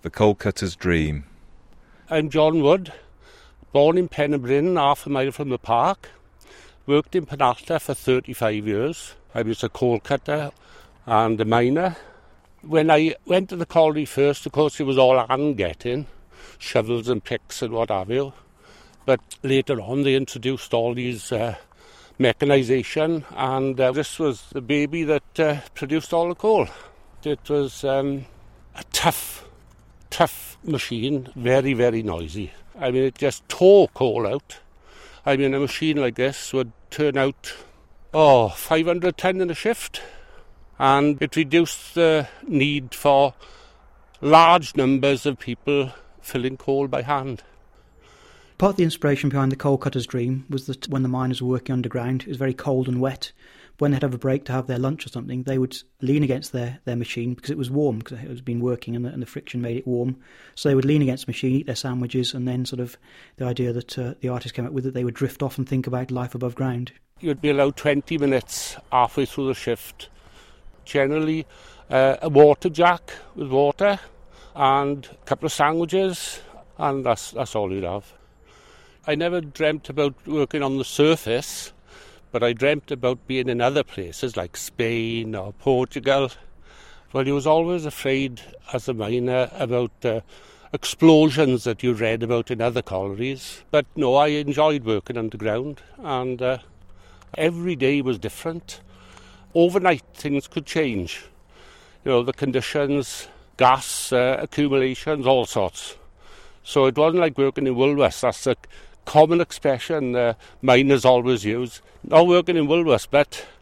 The Coal Cutter's Dream. I'm John Wood, born in Penryn, half a mile from the park. Worked in Penarth for 35 years. I was a coal cutter and a miner. When I went to the colliery first, of course, it was all hand getting, shovels and picks and what have you. But later on, they introduced all these mechanisation, and this was the baby that produced all the coal. It was a tough machine, very, very noisy. I mean, it just tore coal out. I mean, a machine like this would turn out, 500 ton in a shift. And it reduced the need for large numbers of people filling coal by hand. Part of the inspiration behind the Coal Cutter's Dream was that when the miners were working underground, it was very cold and wet. When they'd have a break to have their lunch or something, they would lean against their machine because it was warm, because it had been working and the friction made it warm. So they would lean against the machine, eat their sandwiches, and then sort of the idea that the artist came up with, that they would drift off and think about life above ground. You'd be allowed 20 minutes halfway through the shift. Generally, a water jack with water and a couple of sandwiches, and that's all you'd have. I never dreamt about working on the surface, but I dreamt about being in other places like Spain or Portugal. Well, you was always afraid as a miner about explosions that you read about in other collieries. But no, I enjoyed working underground, and every day was different. Overnight things could change. You know, the conditions, gas accumulations, all sorts. So it wasn't like working in Woolworths. That's a common expression miners always use. Not working in Woolworths, but